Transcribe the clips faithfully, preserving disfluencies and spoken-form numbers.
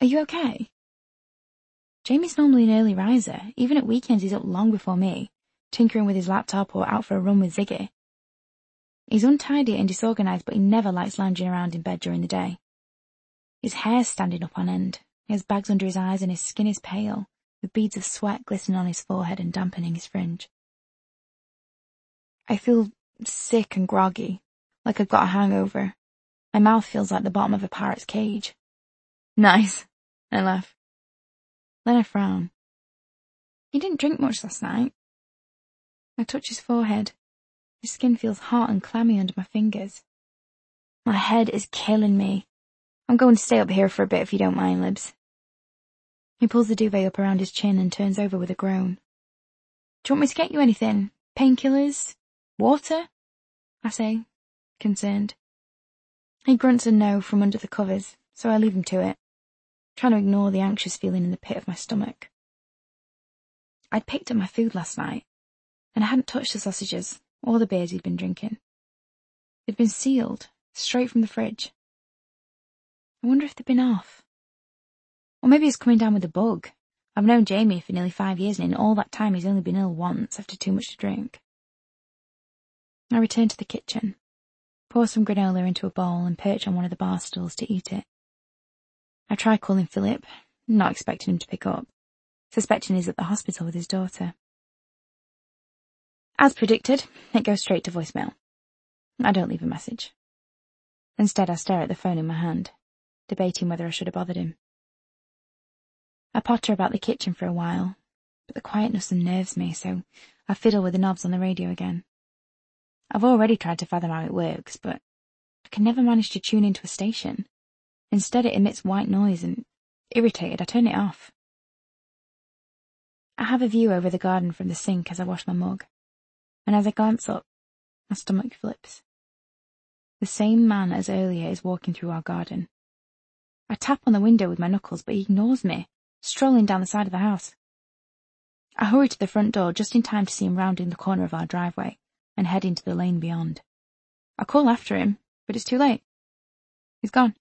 Are you okay? Jamie's normally an early riser. Even at weekends he's up long before me, tinkering with his laptop or out for a run with Ziggy. He's untidy and disorganised, but he never likes lounging around in bed during the day. His hair's standing up on end, he has bags under his eyes and his skin is pale, with beads of sweat glistening on his forehead and dampening his fringe. I feel sick and groggy, like I've got a hangover. My mouth feels like the bottom of a parrot's cage. Nice, I laugh. Then I frown. He didn't drink much last night. I touch his forehead. His skin feels hot and clammy under my fingers. My head is killing me. I'm going to stay up here for a bit if you don't mind, Libs. He pulls the duvet up around his chin and turns over with a groan. Do you want me to get you anything? Painkillers? Water? I say, concerned. He grunts a no from under the covers, so I leave him to it, trying to ignore the anxious feeling in the pit of my stomach. I'd picked up my food last night, and I hadn't touched the sausages or the beers he'd been drinking. They'd been sealed, straight from the fridge. I wonder if they'd been off. Or maybe he's coming down with a bug. I've known Jamie for nearly five years, and in all that time he's only been ill once after too much to drink. I return to the kitchen, pour some granola into a bowl and perch on one of the bar stools to eat it. I try calling Philip, not expecting him to pick up, suspecting he's at the hospital with his daughter. As predicted, it goes straight to voicemail. I don't leave a message. Instead, I stare at the phone in my hand, debating whether I should have bothered him. I potter about the kitchen for a while, but the quietness unnerves me, so I fiddle with the knobs on the radio again. I've already tried to fathom how it works, but I can never manage to tune into a station. Instead, it emits white noise, and, irritated, I turn it off. I have a view over the garden from the sink as I wash my mug, and as I glance up, my stomach flips. The same man as earlier is walking through our garden. I tap on the window with my knuckles, but he ignores me, strolling down the side of the house. I hurry to the front door just in time to see him rounding the corner of our driveway and head into the lane beyond. I call after him, but it's too late. He's gone.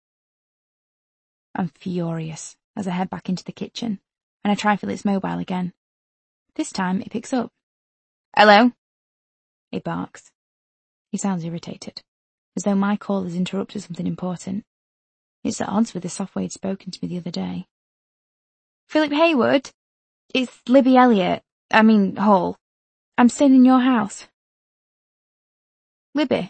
I'm furious as I head back into the kitchen, and I try Philip's mobile again. This time it picks up. Hello? He barks. He sounds irritated, as though my call has interrupted something important. It's at odds with the soft way he'd spoken to me the other day. Philip Hayward? It's Libby Elliott. I mean, Hall. I'm staying in your house. Libby?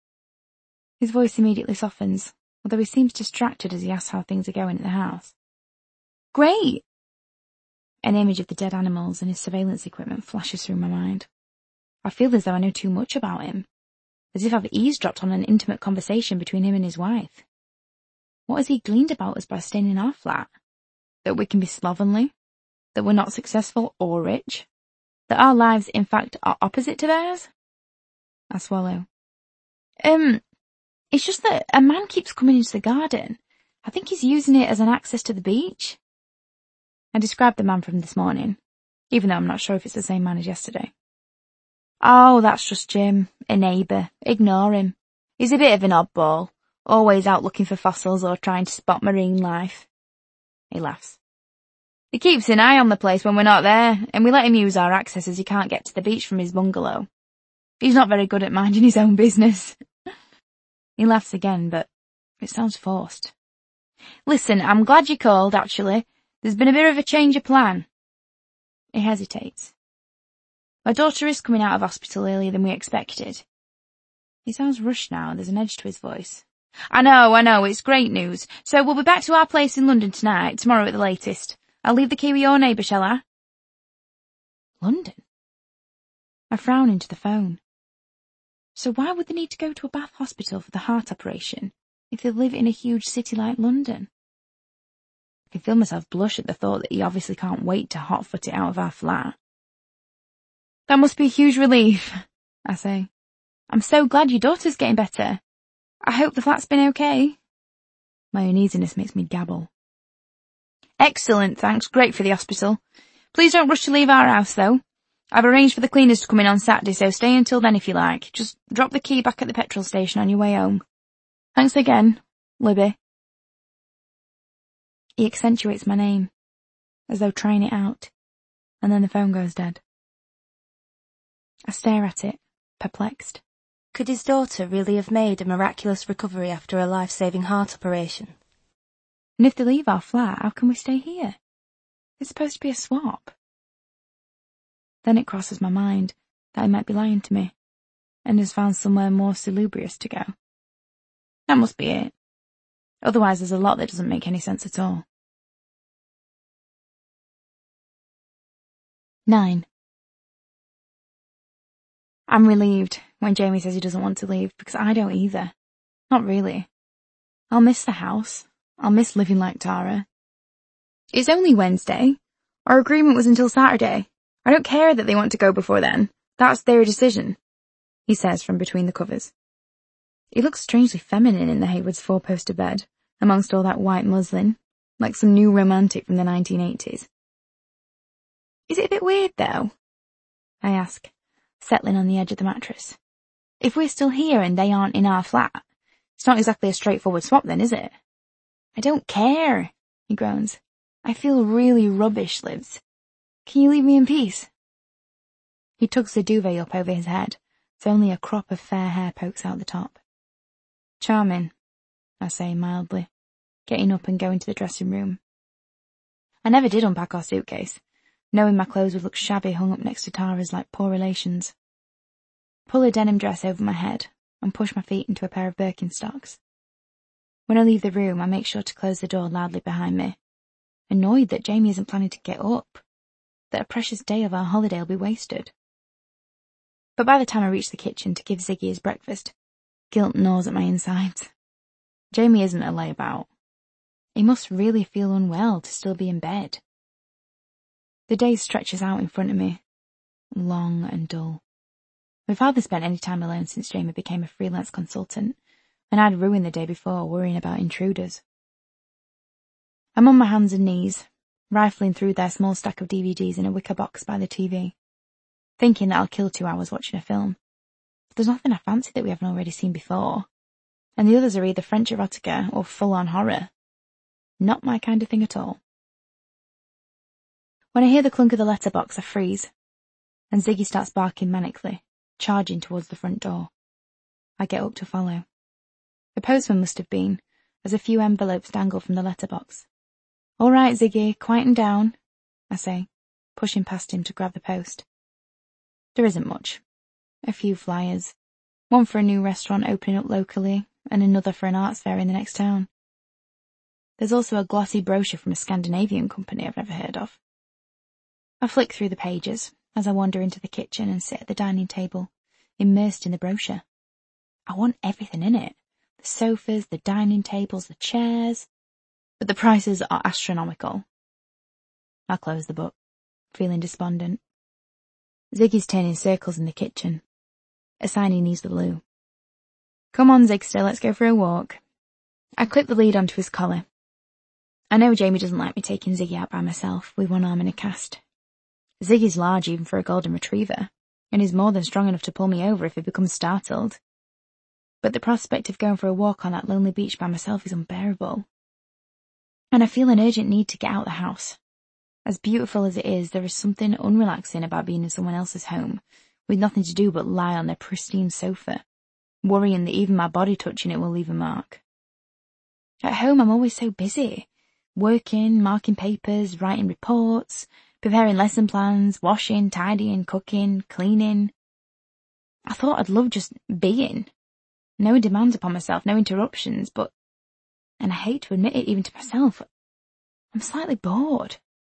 His voice immediately softens, although he seems distracted as he asks how things are going at the house. Great! An image of the dead animals and his surveillance equipment flashes through my mind. I feel as though I know too much about him, as if I've eavesdropped on an intimate conversation between him and his wife. What has he gleaned about us by staying in our flat? That we can be slovenly? That we're not successful or rich? That our lives, in fact, are opposite to theirs? I swallow. Um, it's just that a man keeps coming into the garden. I think he's using it as an access to the beach. I described the man from this morning, even though I'm not sure if it's the same man as yesterday. Oh, that's just Jim, a neighbour. Ignore him. He's a bit of an oddball, always out looking for fossils or trying to spot marine life. He laughs. He keeps an eye on the place when we're not there, and we let him use our access as he can't get to the beach from his bungalow. He's not very good at minding his own business. He laughs again, but it sounds forced. Listen, I'm glad you called, actually. There's been a bit of a change of plan. He hesitates. My daughter is coming out of hospital earlier than we expected. He sounds rushed now, and there's an edge to his voice. I know, I know, it's great news. So we'll be back to our place in London tonight, tomorrow at the latest. I'll leave the key with your neighbour, shall I? London? I frown into the phone. So why would they need to go to a Bath hospital for the heart operation if they live in a huge city like London? I can feel myself blush at the thought that he obviously can't wait to hot-foot it out of our flat. That must be a huge relief, I say. I'm so glad your daughter's getting better. I hope the flat's been okay. My uneasiness makes me gabble. Excellent, thanks. Great for the hospital. Please don't rush to leave our house, though. I've arranged for the cleaners to come in on Saturday, so stay until then if you like. Just drop the key back at the petrol station on your way home. Thanks again, Libby. He accentuates my name, as though trying it out, and then the phone goes dead. I stare at it, perplexed. Could his daughter really have made a miraculous recovery after a life-saving heart operation? And if they leave our flat, how can we stay here? It's supposed to be a swap. Then it crosses my mind that he might be lying to me, and has found somewhere more salubrious to go. That must be it. Otherwise there's a lot that doesn't make any sense at all. Nine. I'm relieved when Jamie says he doesn't want to leave, because I don't either. Not really. I'll miss the house. I'll miss living like Tara. It's only Wednesday. Our agreement was until Saturday. I don't care that they want to go before then. That's their decision, he says from between the covers. He looks strangely feminine in the Haywoods' four-poster bed, amongst all that white muslin, like some new romantic from the nineteen eighties. Is it a bit weird, though? I ask, settling on the edge of the mattress. If we're still here and they aren't in our flat, it's not exactly a straightforward swap then, is it? I don't care, he groans. I feel really rubbish, Liz. Can you leave me in peace? He tugs the duvet up over his head, so only a crop of fair hair pokes out the top. Charming, I say mildly, getting up and going to the dressing room. I never did unpack our suitcase, knowing my clothes would look shabby hung up next to Tara's like poor relations. Pull a denim dress over my head and push my feet into a pair of Birkenstocks. When I leave the room, I make sure to close the door loudly behind me, annoyed that Jamie isn't planning to get up, that a precious day of our holiday will be wasted. But by the time I reach the kitchen to give Ziggy his breakfast, guilt gnaws at my insides. Jamie isn't a layabout. He must really feel unwell to still be in bed. The day stretches out in front of me, long and dull. We've hardly spent any time alone since Jamie became a freelance consultant, and I'd ruined the day before worrying about intruders. I'm on my hands and knees, rifling through their small stack of D V Ds in a wicker box by the T V, thinking that I'll kill two hours watching a film. But there's nothing I fancy that we haven't already seen before, and the others are either French erotica or full-on horror. Not my kind of thing at all. When I hear the clunk of the letterbox, I freeze, and Ziggy starts barking manically, charging towards the front door. I get up to follow. The postman must have been, as a few envelopes dangle from the letterbox. All right, Ziggy, quieten down, I say, pushing past him to grab the post. There isn't much. A few flyers. One for a new restaurant opening up locally, and another for an arts fair in the next town. There's also a glossy brochure from a Scandinavian company I've never heard of. I flick through the pages as I wander into the kitchen and sit at the dining table, immersed in the brochure. I want everything in it. The sofas, the dining tables, the chairs. But the prices are astronomical. I close the book, feeling despondent. Ziggy's turning circles in the kitchen, assigning needs the loo. Come on, Zigster, let's go for a walk. I clip the lead onto his collar. I know Jamie doesn't like me taking Ziggy out by myself, with one arm in a cast. Ziggy's large even for a golden retriever, and is more than strong enough to pull me over if he becomes startled. But the prospect of going for a walk on that lonely beach by myself is unbearable. And I feel an urgent need to get out the house. As beautiful as it is, there is something unrelaxing about being in someone else's home, with nothing to do but lie on their pristine sofa, worrying that even my body touching it will leave a mark. At home I'm always so busy, working, marking papers, writing reports, preparing lesson plans, washing, tidying, cooking, cleaning. I thought I'd love just being. No demands upon myself, no interruptions, but, and I hate to admit it even to myself, I'm slightly bored.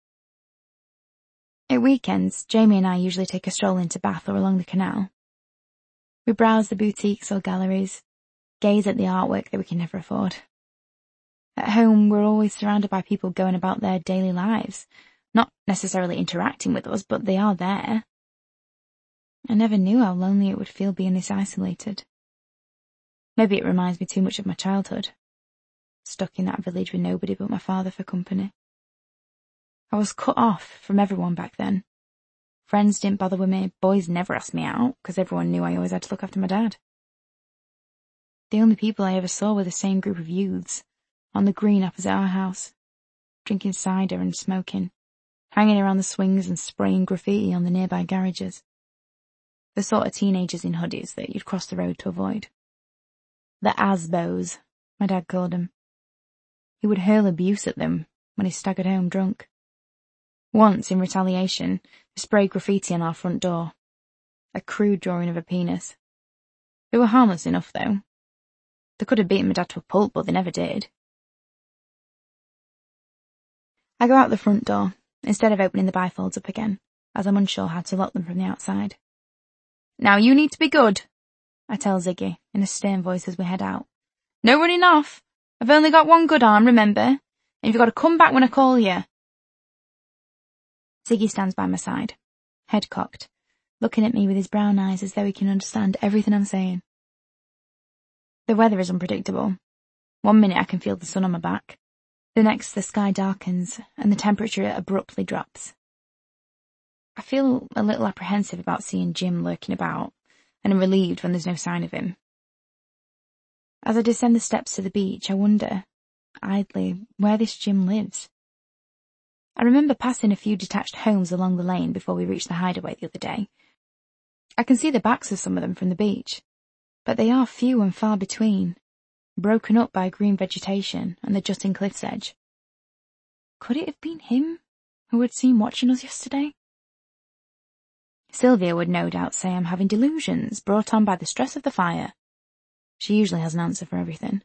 At weekends, Jamie and I usually take a stroll into Bath or along the canal. We browse the boutiques or galleries, gaze at the artwork that we can never afford. At home, we're always surrounded by people going about their daily lives, not necessarily interacting with us, but they are there. I never knew how lonely it would feel being this isolated. Maybe it reminds me too much of my childhood, stuck in that village with nobody but my father for company. I was cut off from everyone back then. Friends didn't bother with me, boys never asked me out, because everyone knew I always had to look after my dad. The only people I ever saw were the same group of youths, on the green opposite our house. drinking cider and smoking, hanging around the swings and spraying graffiti on the nearby garages. The sort of teenagers in hoodies that you'd cross the road to avoid. The Asbos, my dad called them. He would hurl abuse at them when he staggered home drunk. Once, in retaliation, they sprayed graffiti on our front door. A crude drawing of a penis. They were harmless enough, though. They could have beaten my dad to a pulp, but they never did. I go out the front door, instead of opening the bifolds up again, as I'm unsure how to lock them from the outside. Now you need to be good, I tell Ziggy, in a stern voice as we head out. No running off. I've only got one good arm, remember? And you've got to come back when I call you. Ziggy stands by my side, head cocked, looking at me with his brown eyes as though he can understand everything I'm saying. The weather is unpredictable. One minute I can feel the sun on my back. The next the sky darkens and the temperature abruptly drops. I feel a little apprehensive about seeing Jim lurking about, and am relieved when there's no sign of him. As I descend the steps to the beach, I wonder, idly, where this Jim lives. I remember passing a few detached homes along the lane before we reached the hideaway the other day. I can see the backs of some of them from the beach, but they are few and far between, broken up by green vegetation and the jutting cliff's edge. Could it have been him who had seen watching us yesterday? Sylvia would no doubt say I'm having delusions brought on by the stress of the fire. She usually has an answer for everything.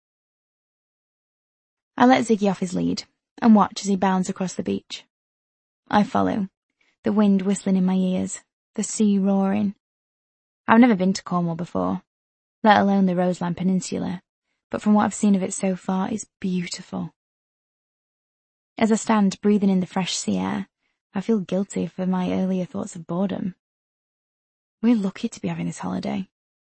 I let Ziggy off his lead and watch as he bounds across the beach. I follow, the wind whistling in my ears, the sea roaring. I've never been to Cornwall before, let alone the Roseland Peninsula, but from what I've seen of it so far, it's beautiful. As I stand breathing in the fresh sea air, I feel guilty for my earlier thoughts of boredom. We're lucky to be having this holiday.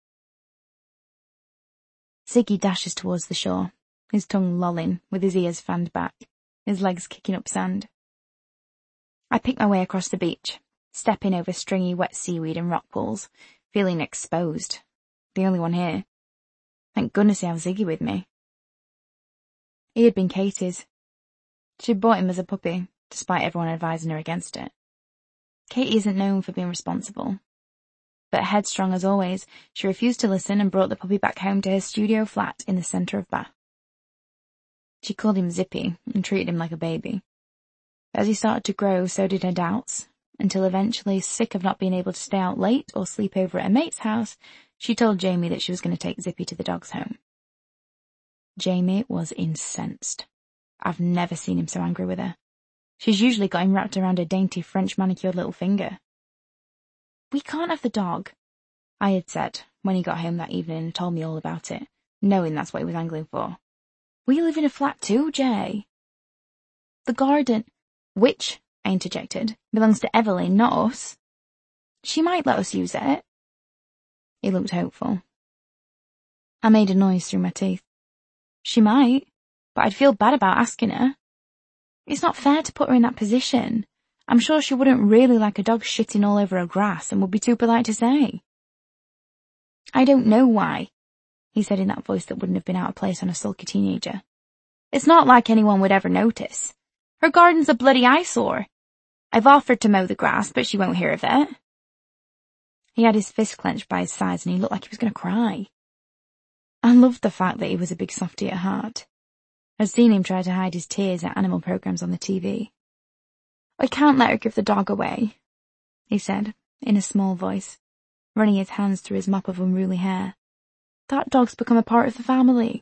Ziggy dashes towards the shore, his tongue lolling, with his ears fanned back, his legs kicking up sand. I pick my way across the beach, stepping over stringy wet seaweed and rock pools, feeling exposed, the only one here. Thank goodness I have Ziggy with me. He had been Katie's. She'd bought him as a puppy, despite everyone advising her against it. Katie isn't known for being responsible. But headstrong as always, she refused to listen and brought the puppy back home to her studio flat in the centre of Bath. She called him Zippy and treated him like a baby. As he started to grow, so did her doubts, until eventually, sick of not being able to stay out late or sleep over at a mate's house, she told Jamie that she was going to take Zippy to the dog's home. Jamie was incensed. I've never seen him so angry with her. She's usually got him wrapped around her dainty French manicured little finger. We can't have the dog, I had said when he got home that evening and told me all about it, knowing that's what he was angling for. We live in a flat too, Jay. The garden, which, I interjected, belongs to Evelyn, not us. She might let us use it. He looked hopeful. I made a noise through my teeth. She might, but I'd feel bad about asking her. It's not fair to put her in that position. I'm sure she wouldn't really like a dog shitting all over her grass and would be too polite to say. I don't know why, he said in that voice that wouldn't have been out of place on a sulky teenager. It's not like anyone would ever notice. Her garden's a bloody eyesore. I've offered to mow the grass, but she won't hear of it. He had his fist clenched by his sides and he looked like he was going to cry. I loved the fact that he was a big softy at heart. I'd seen him try to hide his tears at animal programs on the T V. I can't let her give the dog away, he said, in a small voice, running his hands through his mop of unruly hair. That dog's become a part of the family.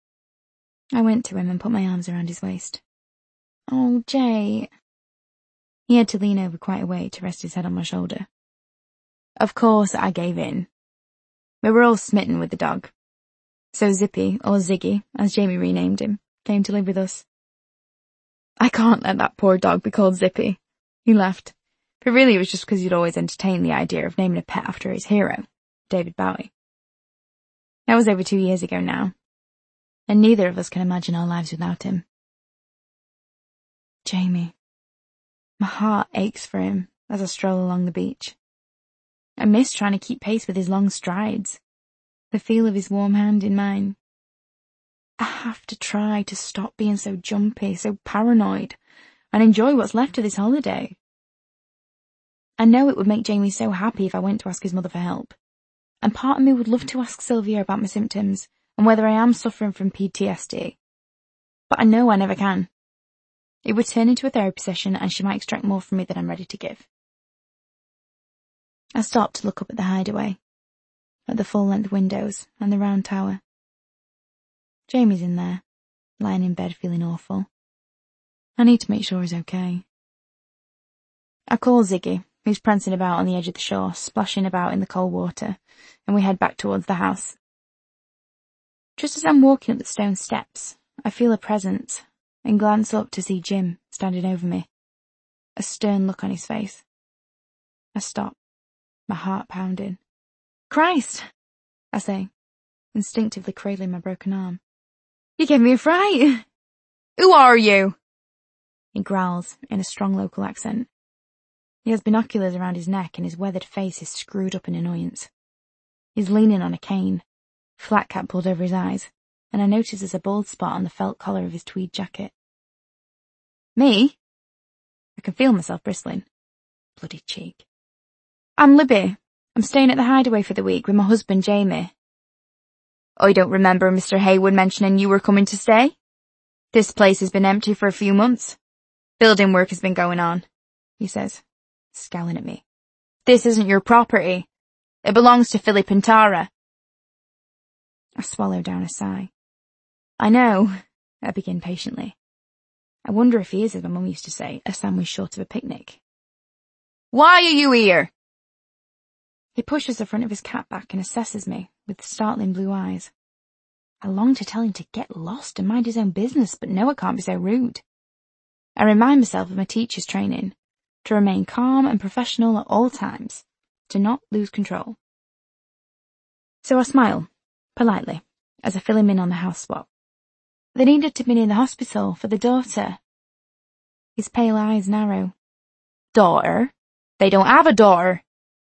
I went to him and put my arms around his waist. Oh, Jay. He had to lean over quite a way to rest his head on my shoulder. Of course I gave in. We were all smitten with the dog. So Zippy, or Ziggy, as Jamie renamed him, came to live with us. I can't let that poor dog be called Zippy, he laughed. But really it was just because he'd always entertained the idea of naming a pet after his hero, David Bowie. That was over two years ago now, and neither of us can imagine our lives without him. Jamie. My heart aches for him as I stroll along the beach. I miss trying to keep pace with his long strides, the feel of his warm hand in mine. I have to try to stop being so jumpy, so paranoid, and enjoy what's left of this holiday. I know it would make Jamie so happy if I went to ask his mother for help. And part of me would love to ask Sylvia about my symptoms and whether I am suffering from P T S D. But I know I never can. It would turn into a therapy session and she might extract more from me than I'm ready to give. I stopped to look up at the hideaway, at the full-length windows and the round tower. Jamie's in there, lying in bed feeling awful. I need to make sure he's okay. I call Ziggy, who's prancing about on the edge of the shore, splashing about in the cold water, and we head back towards the house. Just as I'm walking up the stone steps, I feel a presence and glance up to see Jim standing over me, a stern look on his face. I stop, my heart pounding. Christ, I say, instinctively cradling my broken arm. You gave me a fright. Who are you? He growls in a strong local accent. He has binoculars around his neck and his weathered face is screwed up in annoyance. He's leaning on a cane, flat cap pulled over his eyes, and I notice there's a bald spot on the felt collar of his tweed jacket. Me? I can feel myself bristling. Bloody cheek. I'm Libby. I'm staying at the hideaway for the week with my husband Jamie. I don't remember Mister Haywood mentioning you were coming to stay. This place has been empty for a few months. Building work has been going on, he says, scowling at me. This isn't your property. It belongs to Philip and Tara. I swallow down a sigh. I know, I begin patiently. I wonder if he is, as my mum used to say, a sandwich short of a picnic. Why are you here? He pushes the front of his cap back and assesses me with startling blue eyes. I long to tell him to get lost and mind his own business, but no, I can't be so rude. I remind myself of my teacher's training, to remain calm and professional at all times, to not lose control. So I smile, politely, as I fill him in on the house spot. They needed to be near the hospital for the daughter. His pale eyes narrow. Daughter? They don't have a daughter.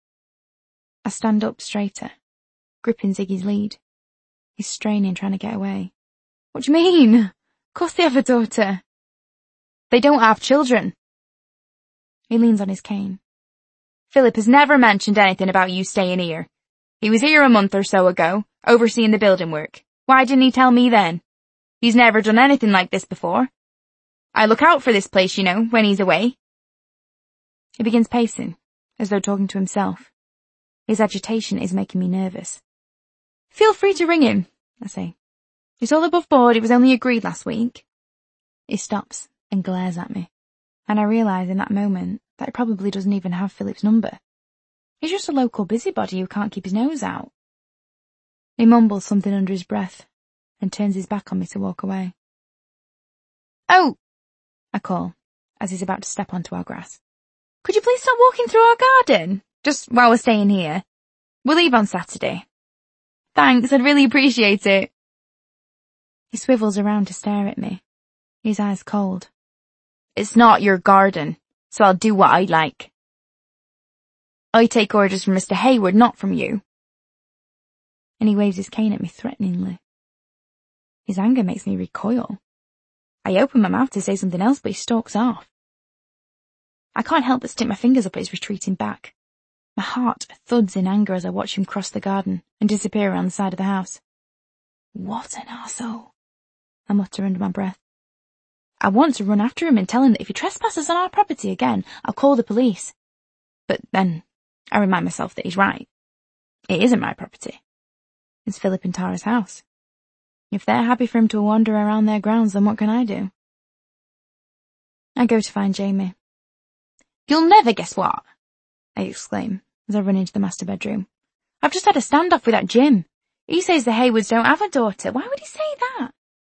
I stand up straighter, gripping Ziggy's lead. He's straining, trying to get away. What do you mean? Of course they have a daughter. They don't have children. He leans on his cane. Philip has never mentioned anything about you staying here. He was here a month or so ago, overseeing the building work. Why didn't he tell me then? He's never done anything like this before. I look out for this place, you know, when he's away. He begins pacing, as though talking to himself. His agitation is making me nervous. Feel free to ring him, I say. It's all above board, it was only agreed last week. He stops and glares at me, and I realise in that moment that he probably doesn't even have Philip's number. He's just a local busybody who can't keep his nose out. He mumbles something under his breath and turns his back on me to walk away. Oh, I call, as he's about to step onto our grass. Could you please stop walking through our garden, just while we're staying here? We'll leave on Saturday. Thanks, I'd really appreciate it. He swivels around to stare at me, his eyes cold. It's not your garden, so I'll do what I like. I take orders from Mister Haywood, not from you. And he waves his cane at me threateningly. His anger makes me recoil. I open my mouth to say something else, but he stalks off. I can't help but stick my fingers up at his retreating back. My heart thuds in anger as I watch him cross the garden and disappear around the side of the house. What an arsehole, I mutter under my breath. I want to run after him and tell him that if he trespasses on our property again, I'll call the police. But then I remind myself that he's right. It isn't my property. It's Philip and Tara's house. If they're happy for him to wander around their grounds, then what can I do? I go to find Jamie. You'll never guess what, I exclaim as I run into the master bedroom. I've just had a standoff with that Jim. He says the Haywoods don't have a daughter. Why would he say that?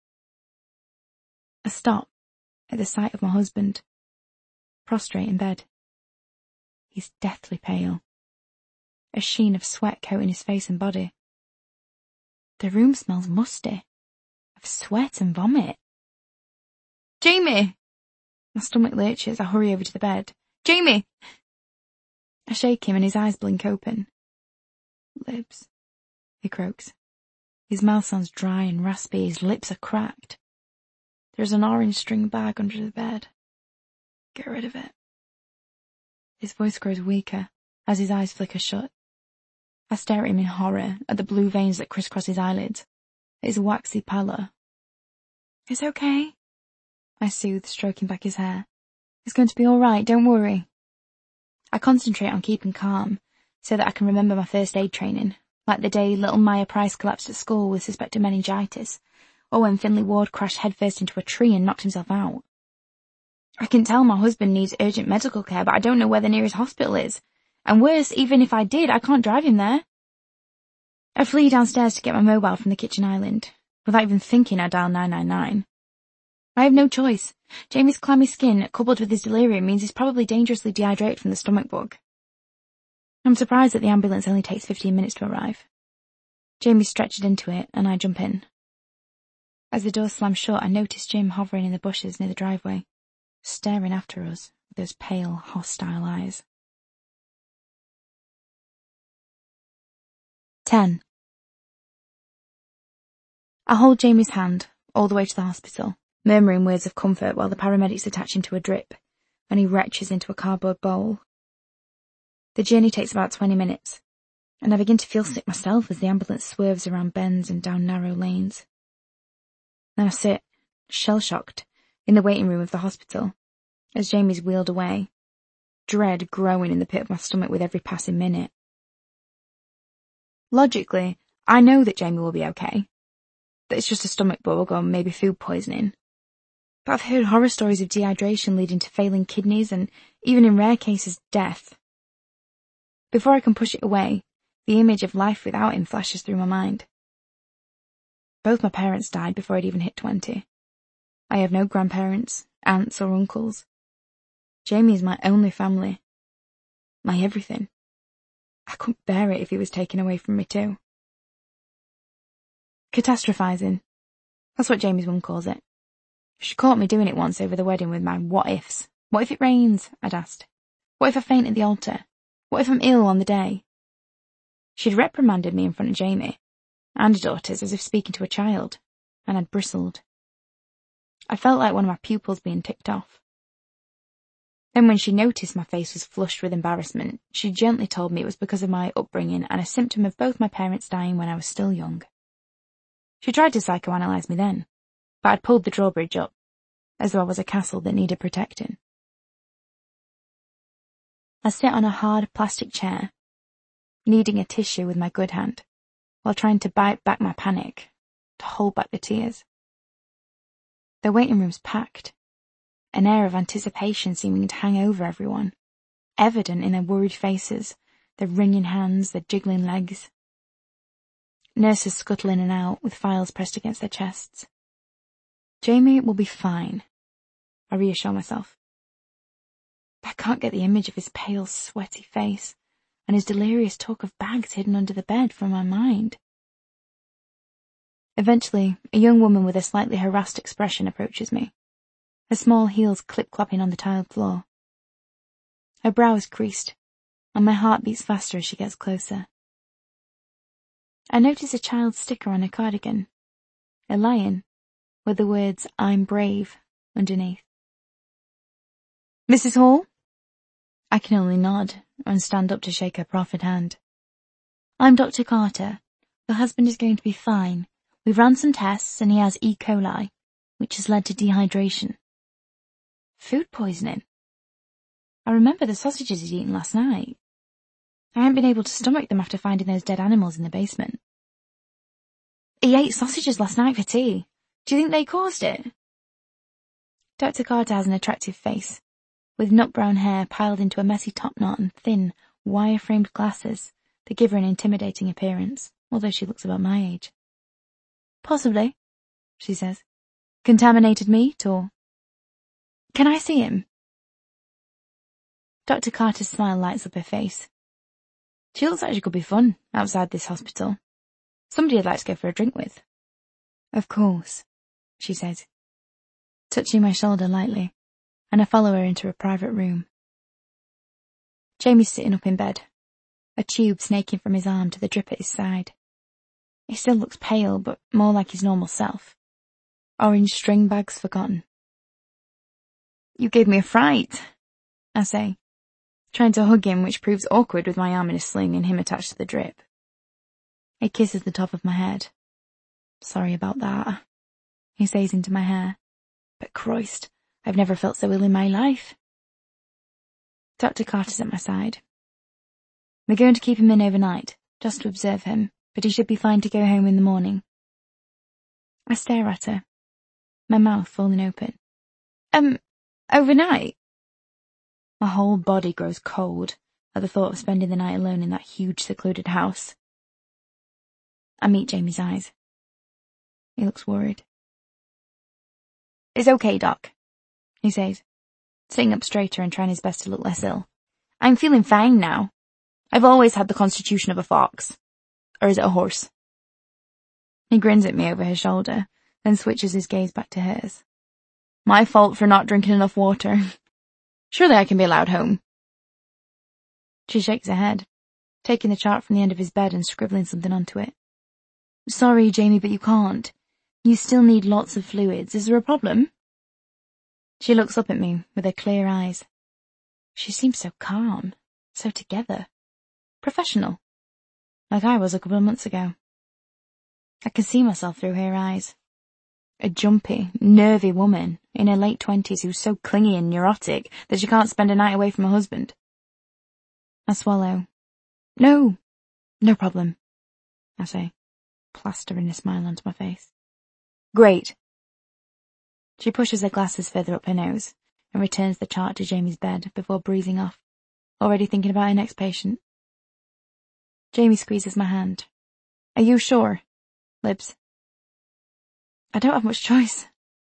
I stop at the sight of my husband, prostrate in bed. He's deathly pale, a sheen of sweat coating his face and body. The room smells musty, of sweat and vomit. Jamie! My stomach lurches. I hurry over to the bed. Jamie! I shake him and his eyes blink open. Libs, he croaks. His mouth sounds dry and raspy, his lips are cracked. There's an orange string bag under the bed. Get rid of it. His voice grows weaker as his eyes flicker shut. I stare at him in horror, at the blue veins that crisscross his eyelids, at his waxy pallor. It's okay, I soothe, stroking back his hair. It's going to be all right, don't worry. I concentrate on keeping calm, so that I can remember my first aid training, like the day little Maya Price collapsed at school with suspected meningitis, or when Finley Ward crashed headfirst into a tree and knocked himself out. I can tell my husband needs urgent medical care, but I don't know where the nearest hospital is. And worse, even if I did, I can't drive him there. I flee downstairs to get my mobile from the kitchen island. Without even thinking, I dial nine nine nine. I have no choice. Jamie's clammy skin, coupled with his delirium, means he's probably dangerously dehydrated from the stomach bug. I'm surprised that the ambulance only takes fifteen minutes to arrive. Jamie stretches into it, and I jump in. As the door slams shut, I notice Jim hovering in the bushes near the driveway, staring after us with those pale, hostile eyes. ten. I hold Jamie's hand all the way to the hospital, murmuring words of comfort while the paramedics attach him to a drip, and he retches into a cardboard bowl. The journey takes about twenty minutes, and I begin to feel sick myself as the ambulance swerves around bends and down narrow lanes. Then I sit, shell-shocked, in the waiting room of the hospital, as Jamie's wheeled away, dread growing in the pit of my stomach with every passing minute. Logically, I know that Jamie will be okay, that it's just a stomach bug or maybe food poisoning. But I've heard horror stories of dehydration leading to failing kidneys and, even in rare cases, death. Before I can push it away, the image of life without him flashes through my mind. Both my parents died before I'd even hit twenty. I have no grandparents, aunts or uncles. Jamie is my only family. My everything. I couldn't bear it if he was taken away from me too. Catastrophizing. That's what Jamie's mum calls it. She caught me doing it once over the wedding with my what-ifs. What if it rains? I'd asked. What if I faint at the altar? What if I'm ill on the day? She'd reprimanded me in front of Jamie and her daughters as if speaking to a child, and I'd bristled. I felt like one of my pupils being ticked off. Then when she noticed my face was flushed with embarrassment, she gently told me it was because of my upbringing and a symptom of both my parents dying when I was still young. She tried to psychoanalyze me then, but I'd pulled the drawbridge up, as though I was a castle that needed protecting. I sit on a hard plastic chair, kneading a tissue with my good hand, while trying to bite back my panic, to hold back the tears. The waiting room's packed, an air of anticipation seeming to hang over everyone, evident in their worried faces, their wringing hands, their jiggling legs. Nurses scuttle in and out, with files pressed against their chests. Jamie will be fine, I reassure myself. But I can't get the image of his pale, sweaty face, and his delirious talk of bags hidden under the bed from my mind. Eventually, a young woman with a slightly harassed expression approaches me, her small heels clip-clopping on the tiled floor. Her brow is creased, and my heart beats faster as she gets closer. I notice a child's sticker on her cardigan, a lion, with the words, "I'm brave," underneath. Missus Hall? I can only nod and stand up to shake her proffered hand. I'm Doctor Carter. Your husband is going to be fine. We've run some tests and he has E. coli, which has led to dehydration. Food poisoning? I remember the sausages he'd eaten last night. I hadn't been able to stomach them after finding those dead animals in the basement. He ate sausages last night for tea. Do you think they caused it? Doctor Carter has an attractive face, with nut-brown hair piled into a messy topknot and thin, wire-framed glasses that give her an intimidating appearance, although she looks about my age. Possibly, she says. Contaminated meat, or... Can I see him? Doctor Carter's smile lights up her face. She looks like she could be fun outside this hospital. Somebody I'd like to go for a drink with. Of course, she says, touching my shoulder lightly, and I follow her into a private room. Jamie's sitting up in bed, a tube snaking from his arm to the drip at his side. He still looks pale, but more like his normal self. Orange string bags forgotten. You gave me a fright, I say, trying to hug him, which proves awkward with my arm in a sling and him attached to the drip. He kisses the top of my head. Sorry about that, he says into my hair. But Christ, I've never felt so ill in my life. Doctor Carter's at my side. We're going to keep him in overnight, just to observe him, but he should be fine to go home in the morning. I stare at her, my mouth falling open. Um, overnight? My whole body grows cold at the thought of spending the night alone in that huge secluded house. I meet Jamie's eyes. He looks worried. It's okay, Doc, he says, sitting up straighter and trying his best to look less ill. I'm feeling fine now. I've always had the constitution of a fox. Or is it a horse? He grins at me over his shoulder, then switches his gaze back to hers. My fault for not drinking enough water. Surely I can be allowed home. She shakes her head, taking the chart from the end of his bed and scribbling something onto it. Sorry, Jamie, but you can't. You still need lots of fluids. Is there a problem? She looks up at me with her clear eyes. She seems so calm, so together. Professional. Like I was a couple of months ago. I can see myself through her eyes. A jumpy, nervy woman in her late twenties who's so clingy and neurotic that she can't spend a night away from her husband. I swallow. No, no problem, I say, plastering a smile onto my face. Great. She pushes her glasses further up her nose and returns the chart to Jamie's bed before breezing off, already thinking about her next patient. Jamie squeezes my hand. Are you sure, Libs? I don't have much choice.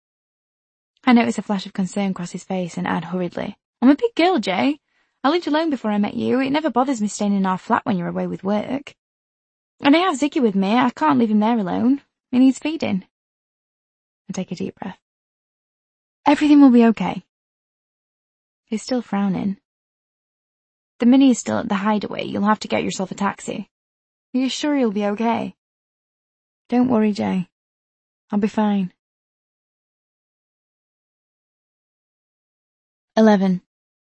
I notice a flash of concern cross his face and add hurriedly, I'm a big girl, Jay. I lived alone before I met you. It never bothers me staying in our flat when you're away with work. And I have Ziggy with me. I can't leave him there alone. He needs feeding. I take a deep breath. Everything will be okay. He's still frowning. The Mini is still at the hideaway. You'll have to get yourself a taxi. Are you sure you'll be okay? Don't worry, Jay. I'll be fine. Eleven.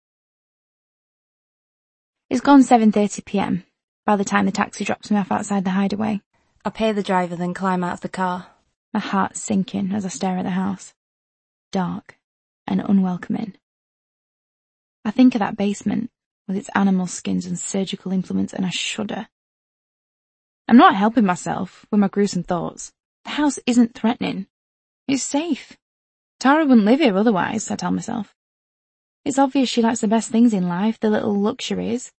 It's gone seven thirty p m by the time the taxi drops me off outside the hideaway. I pay the driver, then climb out of the car. My heart's sinking as I stare at the house. Dark and unwelcoming. I think of that basement with its animal skins and surgical implements and I shudder. I'm not helping myself with my gruesome thoughts. The house isn't threatening. It's safe. Tara wouldn't live here otherwise, I tell myself. It's obvious she likes the best things in life, the little luxuries.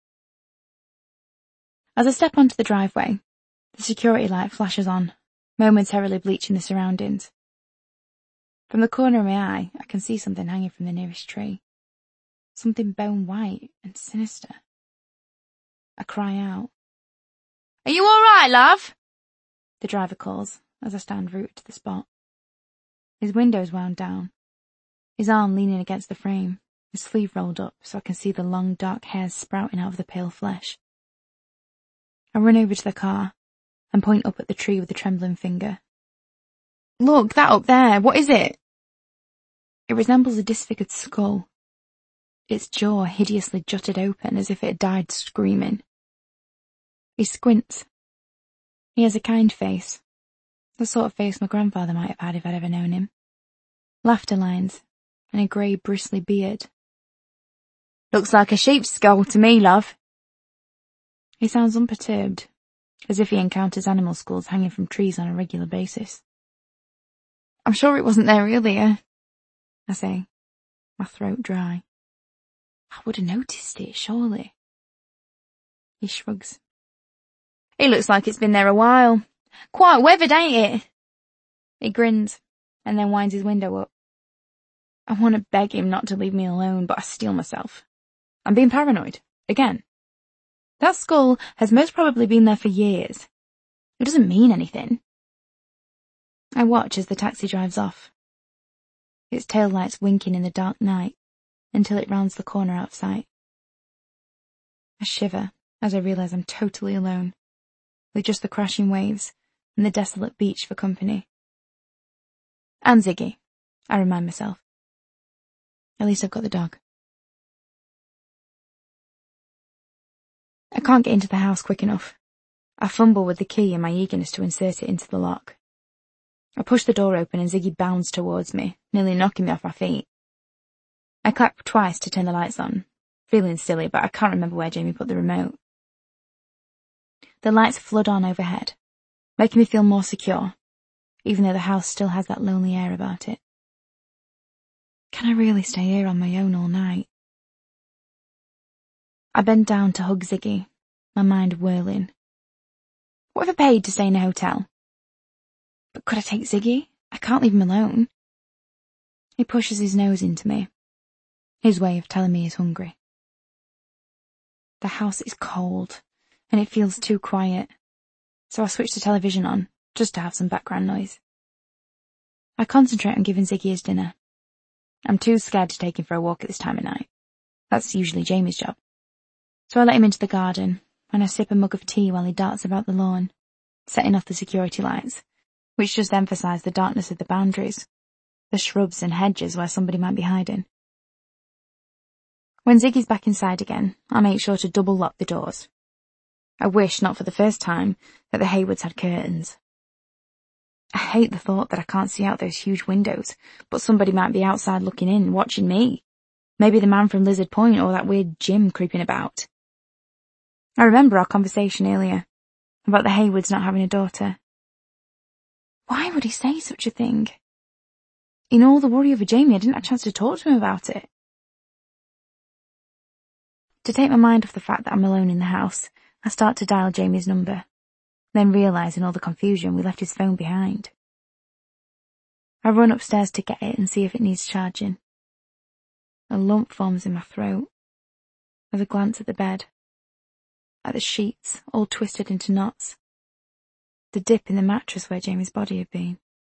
As I step onto the driveway, the security light flashes on, momentarily bleaching the surroundings. From the corner of my eye, I can see something hanging from the nearest tree. Something bone white and sinister. I cry out. Are you all right, love? The driver calls as I stand route to the spot. His window's wound down, his arm leaning against the frame, his sleeve rolled up so I can see the long dark hairs sprouting out of the pale flesh. I run over to the car and point up at the tree with a trembling finger. Look, that up there, what is it? It resembles a disfigured skull. Its jaw hideously jutted open as if it had died screaming. He squints. He has a kind face, the sort of face my grandfather might have had if I'd ever known him. Laughter lines and a grey bristly beard. Looks like a sheep's skull to me, love. He sounds unperturbed, as if he encounters animal skulls hanging from trees on a regular basis. I'm sure it wasn't there earlier, I say, my throat dry. I would have noticed it, surely. He shrugs. It looks like it's been there a while. Quite weathered, ain't it? He grins, and then winds his window up. I want to beg him not to leave me alone, but I steel myself. I'm being paranoid. Again. That skull has most probably been there for years. It doesn't mean anything. I watch as the taxi drives off, its taillights winking in the dark night until it rounds the corner out of sight. I shiver as I realise I'm totally alone, with just the crashing waves and the desolate beach for company. And Ziggy, I remind myself. At least I've got the dog. I can't get into the house quick enough. I fumble with the key in my eagerness to insert it into the lock. I push the door open and Ziggy bounds towards me, nearly knocking me off my feet. I clap twice to turn the lights on, feeling silly, but I can't remember where Jamie put the remote. The lights flood on overhead, making me feel more secure, even though the house still has that lonely air about it. Can I really stay here on my own all night? I bend down to hug Ziggy, my mind whirling. What if I paid to stay in a hotel? But could I take Ziggy? I can't leave him alone. He pushes his nose into me, his way of telling me he's hungry. The house is cold, and it feels too quiet, so I switch the television on, just to have some background noise. I concentrate on giving Ziggy his dinner. I'm too scared to take him for a walk at this time of night. That's usually Jamie's job. So I let him into the garden, and I sip a mug of tea while he darts about the lawn, setting off the security lights, which just emphasise the darkness of the boundaries, the shrubs and hedges where somebody might be hiding. When Ziggy's back inside again, I make sure to double lock the doors. I wish, not for the first time, that the Haywoods had curtains. I hate the thought that I can't see out those huge windows, but somebody might be outside looking in, watching me. Maybe the man from Lizard Point or that weird Jim creeping about. I remember our conversation earlier, about the Haywoods not having a daughter. Why would he say such a thing? In all the worry over Jamie, I didn't have a chance to talk to him about it. To take my mind off the fact that I'm alone in the house, I start to dial Jamie's number, then realise in all the confusion we left his phone behind. I run upstairs to get it and see if it needs charging. A lump forms in my throat, with a glance at the bed, at the sheets all twisted into knots, the dip in the mattress where Jamie's body had been.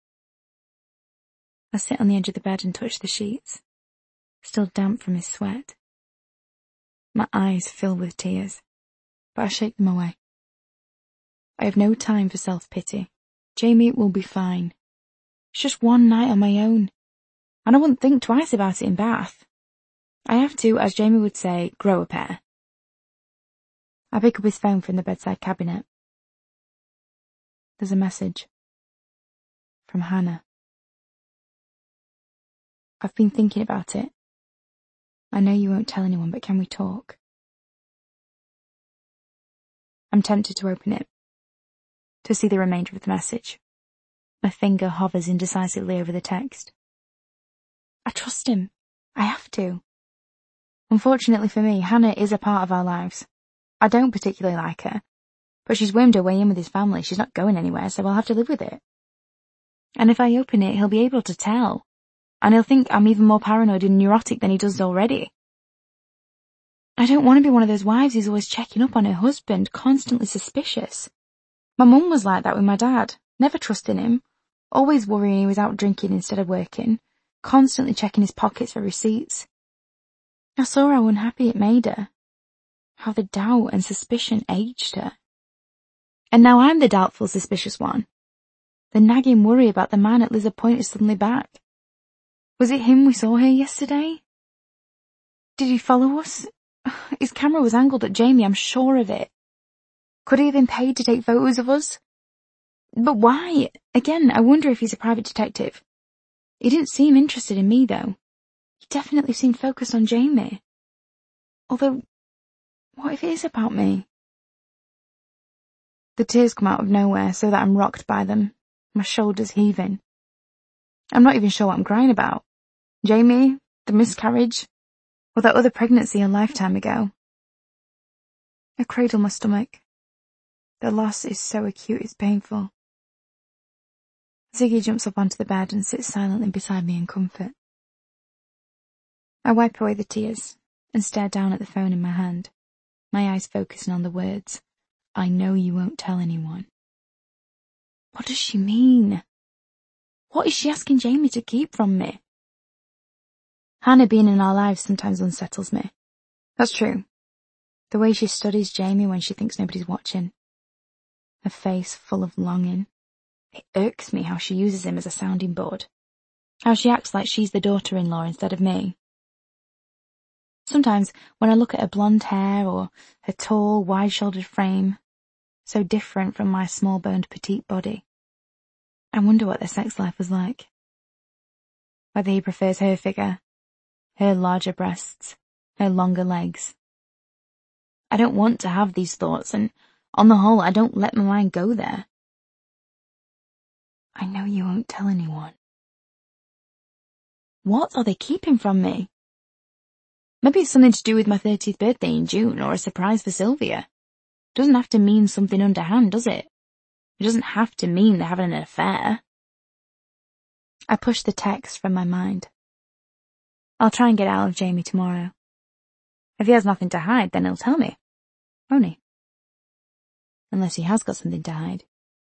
I sit on the edge of the bed and touch the sheets, still damp from his sweat. My eyes fill with tears, but I shake them away. I have no time for self-pity. Jamie will be fine. It's just one night on my own, and I wouldn't think twice about it in Bath. I have to, as Jamie would say, grow a pair. I pick up his phone from the bedside cabinet. There's a message. From Hannah. I've been thinking about it. I know you won't tell anyone, but can we talk? I'm tempted to open it, to see the remainder of the message. My finger hovers indecisively over the text. I trust him. I have to. Unfortunately for me, Hannah is a part of our lives. I don't particularly like her, but she's wormed her way in with his family. She's not going anywhere, so I'll have to live with it. And if I open it, he'll be able to tell, and he'll think I'm even more paranoid and neurotic than he does already. I don't want to be one of those wives who's always checking up on her husband, constantly suspicious. My mum was like that with my dad, never trusting him, always worrying he was out drinking instead of working, constantly checking his pockets for receipts. I saw how unhappy it made her, how the doubt and suspicion aged her. And now I'm the doubtful, suspicious one. The nagging worry about the man at Lizard Point is suddenly back. Was it him we saw here yesterday? Did he follow us? His camera was angled at Jamie, I'm sure of it. Could he have been paid to take photos of us? But why? Again, I wonder if he's a private detective. He didn't seem interested in me, though. He definitely seemed focused on Jamie. Although, what if it is about me? The tears come out of nowhere so that I'm rocked by them, my shoulders heaving. I'm not even sure what I'm crying about. Jamie, the miscarriage, or that other pregnancy a lifetime ago. I cradle my stomach. The loss is so acute it's painful. Ziggy jumps up onto the bed and sits silently beside me in comfort. I wipe away the tears and stare down at the phone in my hand, my eyes focusing on the words, I know you won't tell anyone. What does she mean? What is she asking Jamie to keep from me? Hannah being in our lives sometimes unsettles me. That's true. The way she studies Jamie when she thinks nobody's watching. Her face full of longing. It irks me how she uses him as a sounding board, how she acts like she's the daughter-in-law instead of me. Sometimes, when I look at her blonde hair or her tall, wide-shouldered frame, so different from my small-boned petite body, I wonder what their sex life was like. Whether he prefers her figure, her larger breasts, her longer legs. I don't want to have these thoughts, and on the whole, I don't let my mind go there. I know you won't tell anyone. What are they keeping from me? Maybe it's something to do with my thirtieth birthday in June, or a surprise for Sylvia. It doesn't have to mean something underhand, does it? It doesn't have to mean they're having an affair. I push the text from my mind. I'll try and get out of Jamie tomorrow. If he has nothing to hide, then he'll tell me, won't he? Unless he has got something to hide.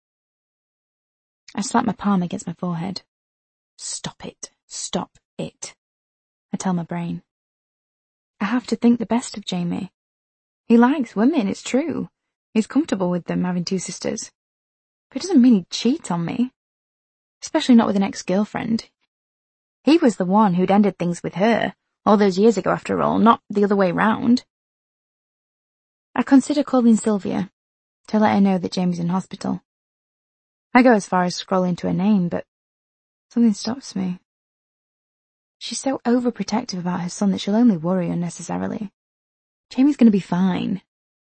I slap my palm against my forehead. Stop it. Stop it. I tell my brain. I have to think the best of Jamie. He likes women, it's true. He's comfortable with them having two sisters. But it doesn't mean he'd cheat on me. Especially not with an ex-girlfriend. He was the one who'd ended things with her, all those years ago after all, not the other way round. I consider calling Sylvia, to let her know that Jamie's in hospital. I go as far as scrolling to her name, but something stops me. She's so overprotective about her son that she'll only worry unnecessarily. Jamie's going to be fine.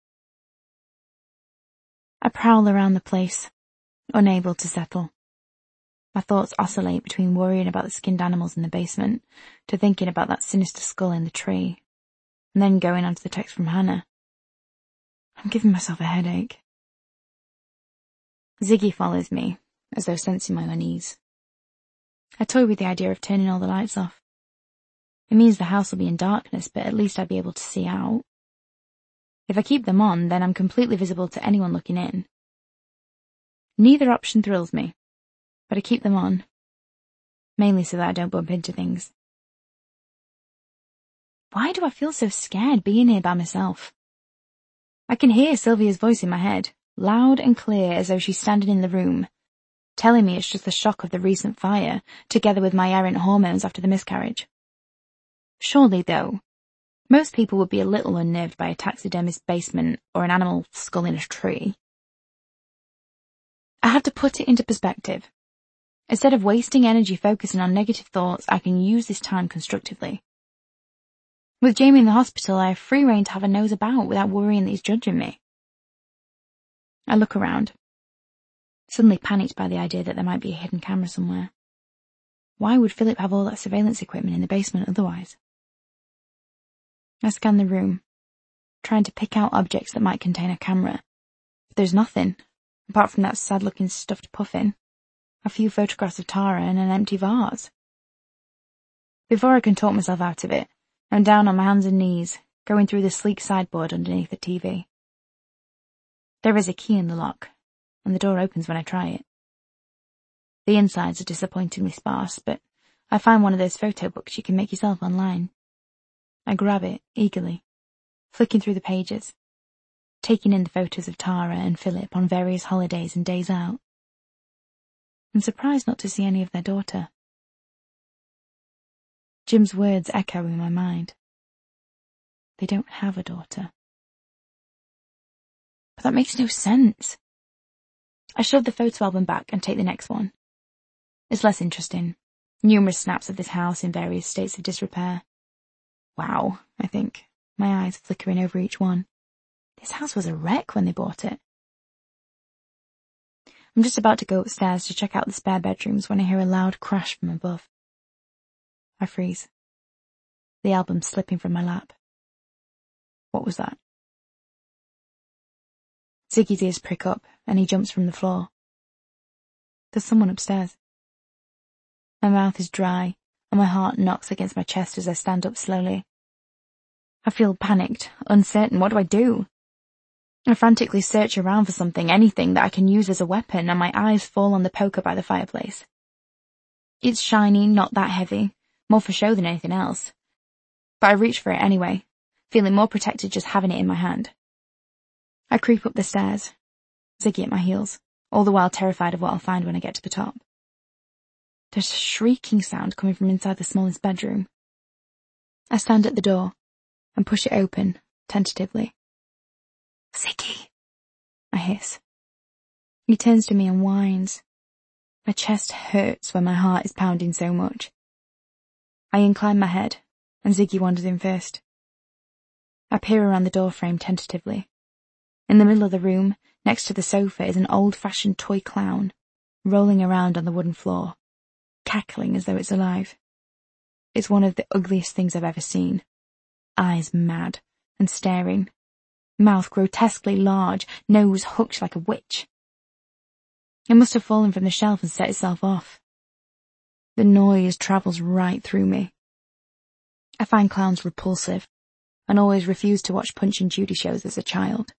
I prowl around the place, unable to settle. My thoughts oscillate between worrying about the skinned animals in the basement to thinking about that sinister skull in the tree, and then going on to the text from Hannah. I'm giving myself a headache. Ziggy follows me, as though sensing my unease. I toy with the idea of turning all the lights off. It means the house will be in darkness, but at least I'd be able to see out. If I keep them on, then I'm completely visible to anyone looking in. Neither option thrills me, but I keep them on, mainly so that I don't bump into things. Why do I feel so scared being here by myself? I can hear Sylvia's voice in my head, loud and clear as though she's standing in the room, telling me it's just the shock of the recent fire, together with my errant hormones after the miscarriage. Surely, though, most people would be a little unnerved by a taxidermist's basement or an animal skull in a tree. I have to put it into perspective. Instead of wasting energy focusing on negative thoughts, I can use this time constructively. With Jamie in the hospital, I have free rein to have a nose about without worrying that he's judging me. I look around, suddenly panicked by the idea that there might be a hidden camera somewhere. Why would Philip have all that surveillance equipment in the basement otherwise? I scan the room, trying to pick out objects that might contain a camera. But there's nothing, apart from that sad-looking stuffed puffin, a few photographs of Tara, and an empty vase. Before I can talk myself out of it, I'm down on my hands and knees, going through the sleek sideboard underneath the T V. There is a key in the lock, and the door opens when I try it. The insides are disappointingly sparse, but I find one of those photo books you can make yourself online. I grab it, eagerly, flicking through the pages, taking in the photos of Tara and Philip on various holidays and days out. I'm surprised not to see any of their daughter. Jim's words echo in my mind. They don't have a daughter. But that makes no sense. I shove the photo album back and take the next one. It's less interesting. Numerous snaps of this house in various states of disrepair. Wow, I think, my eyes flickering over each one. This house was a wreck when they bought it. I'm just about to go upstairs to check out the spare bedrooms when I hear a loud crash from above. I freeze, the album slipping from my lap. What was that? Ziggy's ears prick up, and he jumps from the floor. There's someone upstairs. My mouth is dry, and my heart knocks against my chest as I stand up slowly. I feel panicked, uncertain. What do I do? I frantically search around for something, anything that I can use as a weapon, and my eyes fall on the poker by the fireplace. It's shiny, not that heavy, more for show than anything else. But I reach for it anyway, feeling more protected just having it in my hand. I creep up the stairs, Ziggy at my heels, all the while terrified of what I'll find when I get to the top. There's a shrieking sound coming from inside the smallest bedroom. I stand at the door and push it open, tentatively. "Ziggy," I hiss. He turns to me and whines. My chest hurts when my heart is pounding so much. I incline my head, and Ziggy wanders in first. I peer around the doorframe tentatively. In the middle of the room, next to the sofa, is an old-fashioned toy clown, rolling around on the wooden floor, cackling as though it's alive. It's one of the ugliest things I've ever seen. Eyes mad and staring, mouth grotesquely large, nose hooked like a witch. It must have fallen from the shelf and set itself off. The noise travels right through me. I find clowns repulsive, and always refused to watch Punch and Judy shows as a child.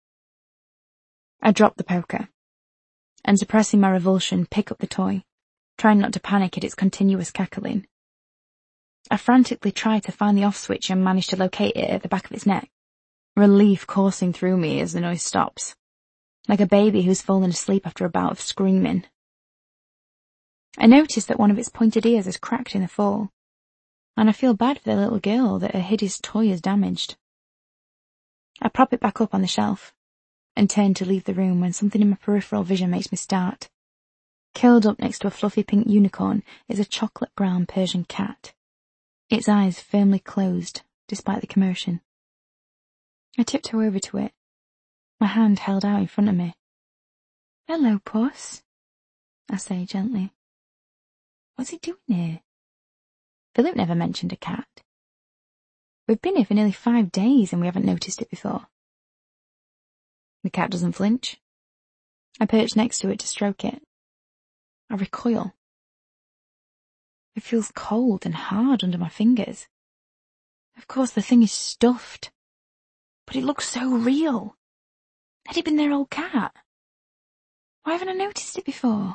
I drop the poker, and suppressing my revulsion, pick up the toy, trying not to panic at its continuous cackling. I frantically try to find the off switch and manage to locate it at the back of its neck, relief coursing through me as the noise stops, like a baby who's fallen asleep after a bout of screaming. I notice that one of its pointed ears is cracked in the fall, and I feel bad for the little girl that her hideous toy is damaged. I prop it back up on the shelf and turn to leave the room when something in my peripheral vision makes me start. Curled up next to a fluffy pink unicorn is a chocolate brown Persian cat, its eyes firmly closed despite the commotion. I tiptoe over to it, my hand held out in front of me. "Hello, Puss," I say gently. What's he doing here? Philip never mentioned a cat. We've been here for nearly five days and we haven't noticed it before. The cat doesn't flinch. I perch next to it to stroke it. I recoil. It feels cold and hard under my fingers. Of course the thing is stuffed, but it looks so real. Had it been their old cat? Why haven't I noticed it before?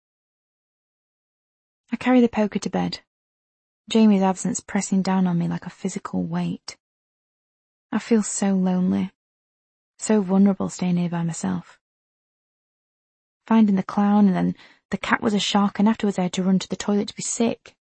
I carry the poker to bed, Jamie's absence pressing down on me like a physical weight. I feel so lonely, so vulnerable staying here by myself. Finding the clown and then the cat was a shock, and afterwards I had to run to the toilet to be sick.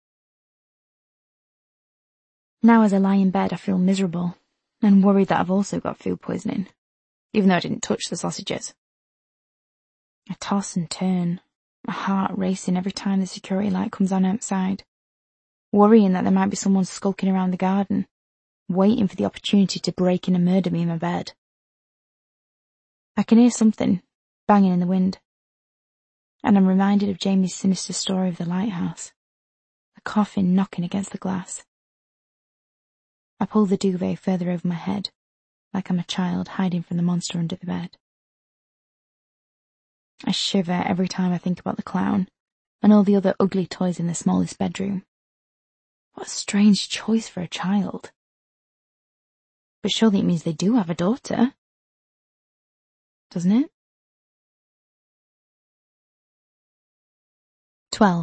Now as I lie in bed I feel miserable and worried that I've also got food poisoning, even though I didn't touch the sausages. I toss and turn, my heart racing every time the security light comes on outside, worrying that there might be someone skulking around the garden, waiting for the opportunity to break in and murder me in my bed. I can hear something banging in the wind, and I'm reminded of Jamie's sinister story of the lighthouse, the coffin knocking against the glass. I pull the duvet further over my head, like I'm a child hiding from the monster under the bed. I shiver every time I think about the clown and all the other ugly toys in the smallest bedroom. What a strange choice for a child. But surely it means they do have a daughter. Doesn't it? Twelve.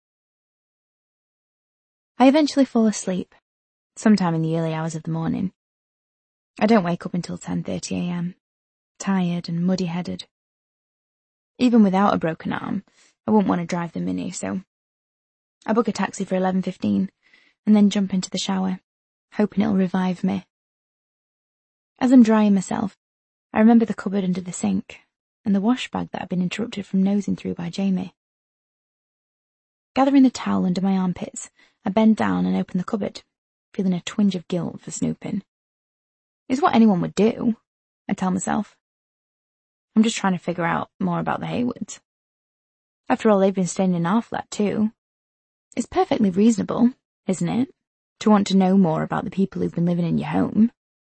I eventually fall asleep, sometime in the early hours of the morning. I don't wake up until ten thirty a m, tired and muddy-headed. Even without a broken arm, I wouldn't want to drive the Mini, so I book a taxi for eleven fifteen and then jump into the shower, hoping it'll revive me. As I'm drying myself, I remember the cupboard under the sink and the wash bag that I'd been interrupted from nosing through by Jamie. Gathering the towel under my armpits, I bend down and open the cupboard, feeling a twinge of guilt for snooping. It's what anyone would do, I tell myself. I'm just trying to figure out more about the Haywoods. After all, they've been staying in our flat too. It's perfectly reasonable, isn't it, to want to know more about the people who've been living in your home?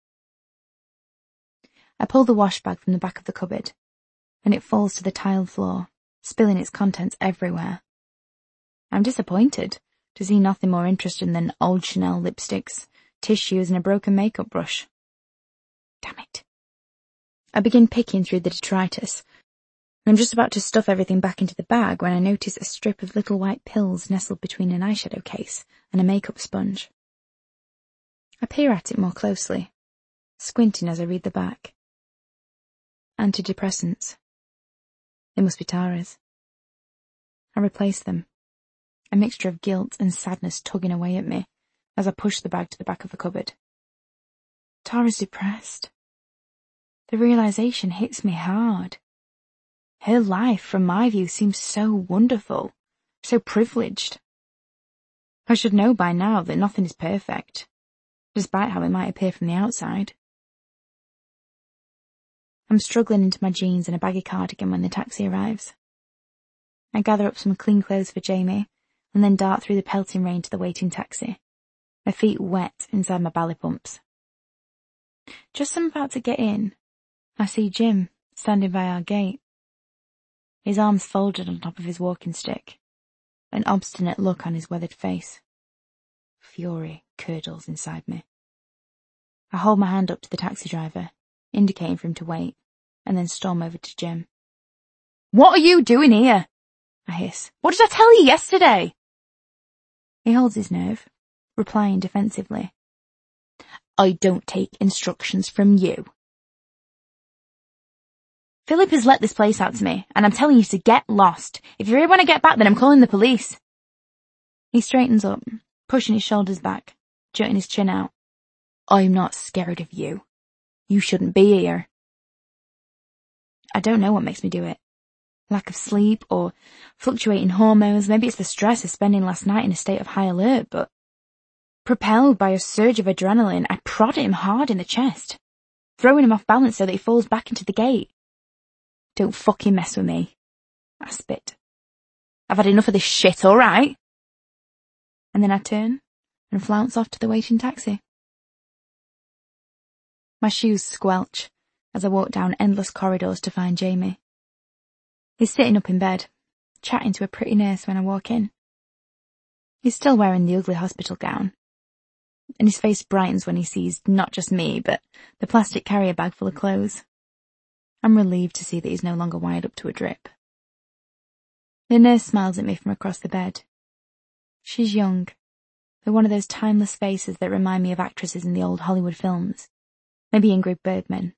I pull the wash bag from the back of the cupboard, and it falls to the tiled floor, spilling its contents everywhere. I'm disappointed to see nothing more interesting than old Chanel lipsticks, tissues, and a broken makeup brush. Damn it. I begin picking through the detritus, and I'm just about to stuff everything back into the bag when I notice a strip of little white pills nestled between an eyeshadow case and a makeup sponge. I peer at it more closely, squinting as I read the back. Antidepressants. They must be Tara's. I replaced them, a mixture of guilt and sadness tugging away at me as I pushed the bag to the back of the cupboard. Tara's depressed. The realization hits me hard. Her life, from my view, seems so wonderful, so privileged. I should know by now that nothing is perfect, despite how it might appear from the outside. I'm struggling into my jeans and a baggy cardigan when the taxi arrives. I gather up some clean clothes for Jamie, and then dart through the pelting rain to the waiting taxi, my feet wet inside my ballet pumps. Just as I'm about to get in, I see Jim standing by our gate. His arms folded on top of his walking stick, an obstinate look on his weathered face. Fury curdles inside me. I hold my hand up to the taxi driver, indicating for him to wait, and then storm over to Jim. "What are you doing here?" I hiss. "What did I tell you yesterday?" He holds his nerve, replying defensively. "I don't take instructions from you." "Philip has let this place out to me, and I'm telling you to get lost. If you're here when I get back, then I'm calling the police." He straightens up, pushing his shoulders back, jutting his chin out. "I'm not scared of you. You shouldn't be here." I don't know what makes me do it. Lack of sleep or fluctuating hormones. Maybe it's the stress of spending last night in a state of high alert, but propelled by a surge of adrenaline, I prod him hard in the chest, throwing him off balance so that he falls back into the gate. "Don't fucking mess with me," I spit. "I've had enough of this shit, alright?" And then I turn and flounce off to the waiting taxi. My shoes squelch as I walk down endless corridors to find Jamie. He's sitting up in bed, chatting to a pretty nurse when I walk in. He's still wearing the ugly hospital gown, and his face brightens when he sees not just me, but the plastic carrier bag full of clothes. I'm relieved to see that he's no longer wired up to a drip. The nurse smiles at me from across the bed. She's young, with one of those timeless faces that remind me of actresses in the old Hollywood films, maybe Ingrid Bergman.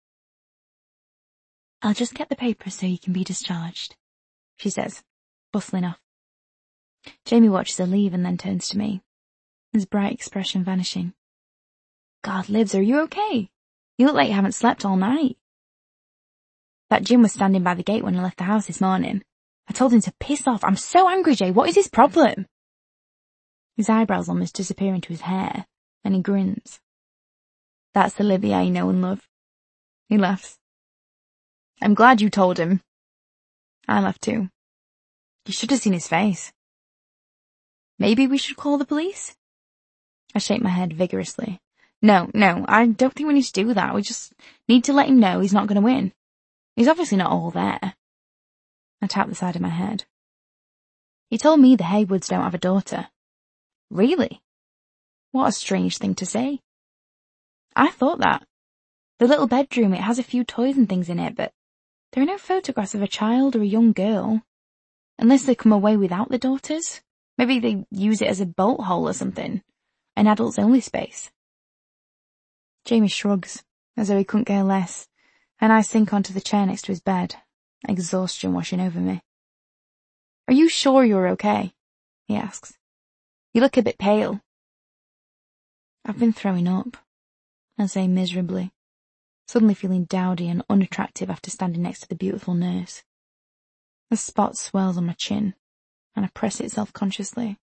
"I'll just get the papers so you can be discharged," she says, bustling off. Jamie watches her leave and then turns to me, his bright expression vanishing. "God, Libs, are you okay? You look like you haven't slept all night." "That Jim was standing by the gate when I left the house this morning. I told him to piss off. I'm so angry, Jay. What is his problem?" His eyebrows almost disappear into his hair, and he grins. "That's the Libby I know and love." He laughs. "I'm glad you told him." I laugh too. You should have seen his face. "Maybe we should call the police?" I shake my head vigorously. No, no, I don't think we need to do that. We just need to let him know he's not going to win. He's obviously not all there. I tap the side of my head. "He told me the Haywoods don't have a daughter." "Really? What a strange thing to say." "I thought that. The little bedroom, it has a few toys and things in it, but there are no photographs of a child or a young girl. Unless they come away without the daughters. Maybe they use it as a bolt hole or something. An adults-only space." Jamie shrugs, as though he couldn't care less, and I sink onto the chair next to his bed, exhaustion washing over me. "Are you sure you're okay?" he asks. "You look a bit pale." "I've been throwing up," I say miserably, suddenly feeling dowdy and unattractive after standing next to the beautiful nurse. A spot swells on my chin, and I press it self-consciously.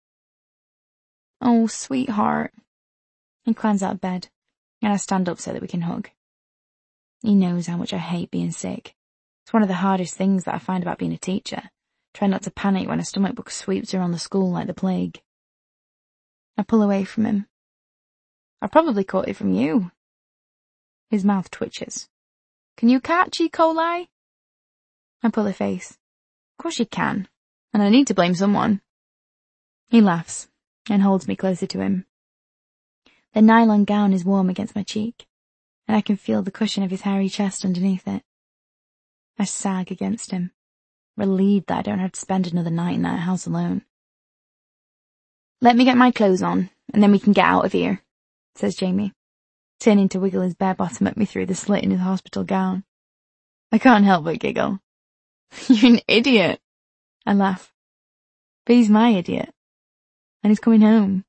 "Oh, sweetheart." He climbs out of bed, and I stand up so that we can hug. He knows how much I hate being sick. It's one of the hardest things that I find about being a teacher. Try not to panic when a stomach bug sweeps around the school like the plague. I pull away from him. "I probably caught it from you." His mouth twitches. "Can you catch E. coli?" I pull a face. "Of course you can, and I need to blame someone." He laughs and holds me closer to him. The nylon gown is warm against my cheek, and I can feel the cushion of his hairy chest underneath it. I sag against him, relieved that I don't have to spend another night in that house alone. "Let me get my clothes on, and then we can get out of here," says Jamie, turning to wiggle his bare bottom at me through the slit in his hospital gown. I can't help but giggle. You're an idiot. I laugh. But he's my idiot. And he's coming home.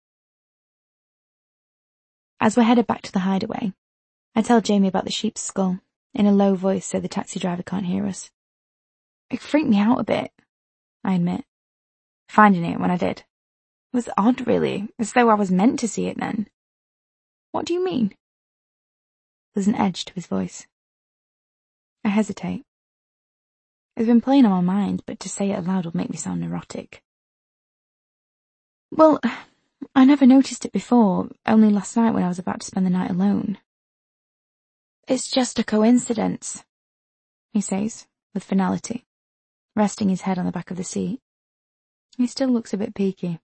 As we're headed back to the hideaway, I tell Jamie about the sheep's skull, in a low voice so the taxi driver can't hear us. It freaked me out a bit, I admit. Finding it when I did. It was odd, really, as though I was meant to see it then. What do you mean? There's an edge to his voice. I hesitate. It's been playing on my mind, but to say it aloud would make me sound neurotic. Well, I never noticed it before, only last night when I was about to spend the night alone. It's just a coincidence, he says, with finality, resting his head on the back of the seat. He still looks a bit peaky.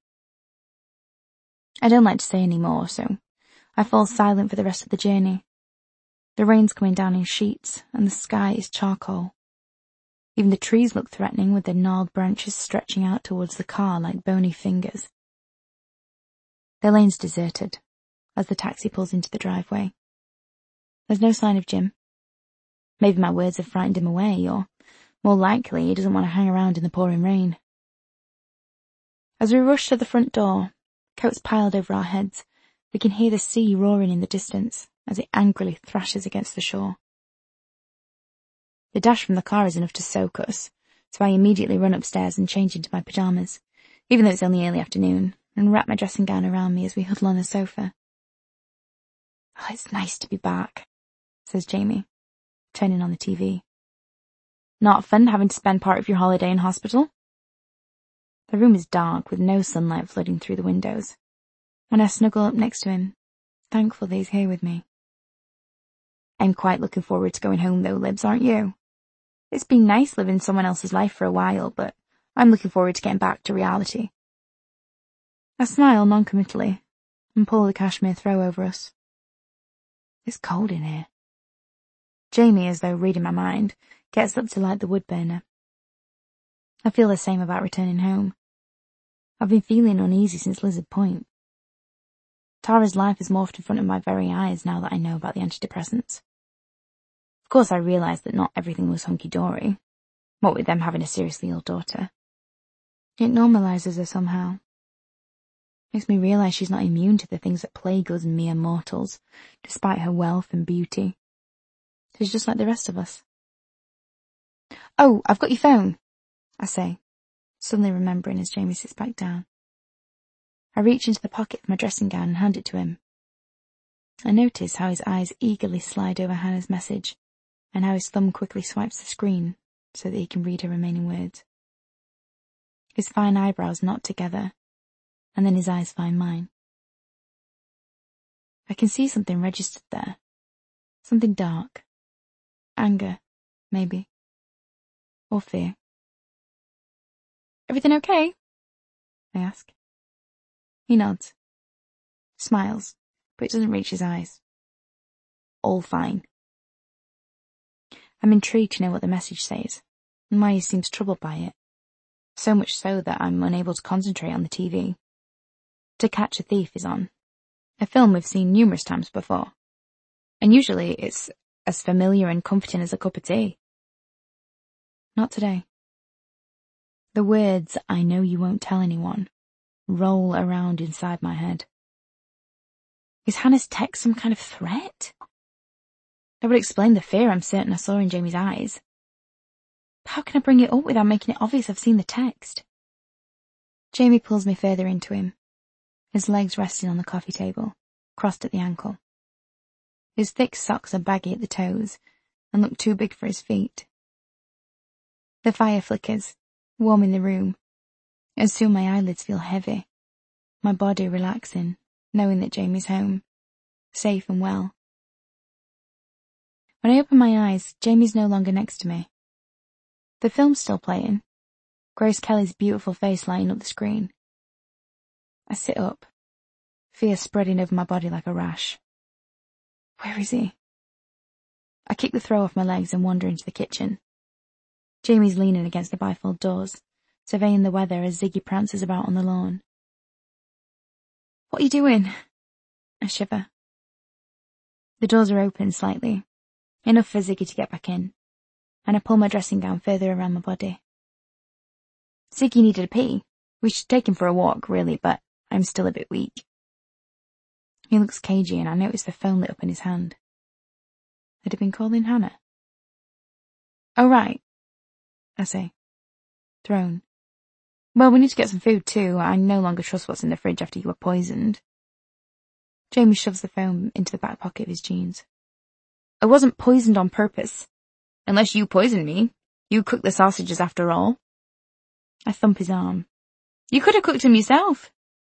I don't like to say any more, so I fall silent for the rest of the journey. The rain's coming down in sheets, and the sky is charcoal. Even the trees look threatening, with their gnarled branches stretching out towards the car like bony fingers. The lane's deserted, as the taxi pulls into the driveway. There's no sign of Jim. Maybe my words have frightened him away, or, more likely, he doesn't want to hang around in the pouring rain. As we rush to the front door, coats piled over our heads, we can hear the sea roaring in the distance as it angrily thrashes against the shore. The dash from the car is enough to soak us, so I immediately run upstairs and change into my pyjamas, even though it's only early afternoon, and wrap my dressing gown around me as we huddle on the sofa. Oh, it's nice to be back, says Jamie, turning on the T V. Not fun having to spend part of your holiday in hospital? The room is dark, with no sunlight flooding through the windows, and I snuggle up next to him, thankful that he's here with me. I'm quite looking forward to going home though, Libs, aren't you? It's been nice living someone else's life for a while, but I'm looking forward to getting back to reality. I smile noncommittally and pull the cashmere throw over us. It's cold in here. Jamie, as though reading my mind, gets up to light the wood burner. I feel the same about returning home. I've been feeling uneasy since Lizard Point. Tara's life has morphed in front of my very eyes now that I know about the antidepressants. Of course I realised that not everything was hunky-dory, what with them having a seriously ill daughter. It normalises her somehow. Makes me realise she's not immune to the things that plague us mere mortals, despite her wealth and beauty. She's just like the rest of us. Oh, I've got your phone, I say, suddenly remembering as Jamie sits back down. I reach into the pocket of my dressing gown and hand it to him. I notice how his eyes eagerly slide over Hannah's message, and how his thumb quickly swipes the screen so that he can read her remaining words. His fine eyebrows knot together, and then his eyes find mine. I can see something registered there. Something dark. Anger, maybe. Or fear. Everything okay? I ask. He nods. Smiles, but it doesn't reach his eyes. All fine. I'm intrigued to know what the message says, and why he seems troubled by it. So much so that I'm unable to concentrate on the T V. To Catch a Thief is on. A film we've seen numerous times before. And usually it's as familiar and comforting as a cup of tea. Not today. The words, "I know you won't tell anyone," roll around inside my head. Is Hannah's text some kind of threat? That would explain the fear I'm certain I saw in Jamie's eyes. How can I bring it up without making it obvious I've seen the text? Jamie pulls me further into him, his legs resting on the coffee table, crossed at the ankle. His thick socks are baggy at the toes and look too big for his feet. The fire flickers, warming the room, and soon my eyelids feel heavy, my body relaxing, knowing that Jamie's home, safe and well. When I open my eyes, Jamie's no longer next to me. The film's still playing, Grace Kelly's beautiful face lighting up the screen. I sit up, fear spreading over my body like a rash. Where is he? I kick the throw off my legs and wander into the kitchen. Jamie's leaning against the bifold doors, surveying the weather as Ziggy prances about on the lawn. What are you doing? I shiver. The doors are open slightly, enough for Ziggy to get back in. and I pull my dressing gown further around my body. Ziggy needed a pee. We should take him for a walk, really, but I'm still a bit weak. He looks cagey, and I notice the phone lit up in his hand. Had he been calling Hannah? Oh, right, I say, thrown. Well, we need to get some food too. I no longer trust what's in the fridge after you were poisoned. Jamie shoves the phone into the back pocket of his jeans. I wasn't poisoned on purpose. Unless you poisoned me. You cooked the sausages after all. I thump his arm. You could have cooked them yourself.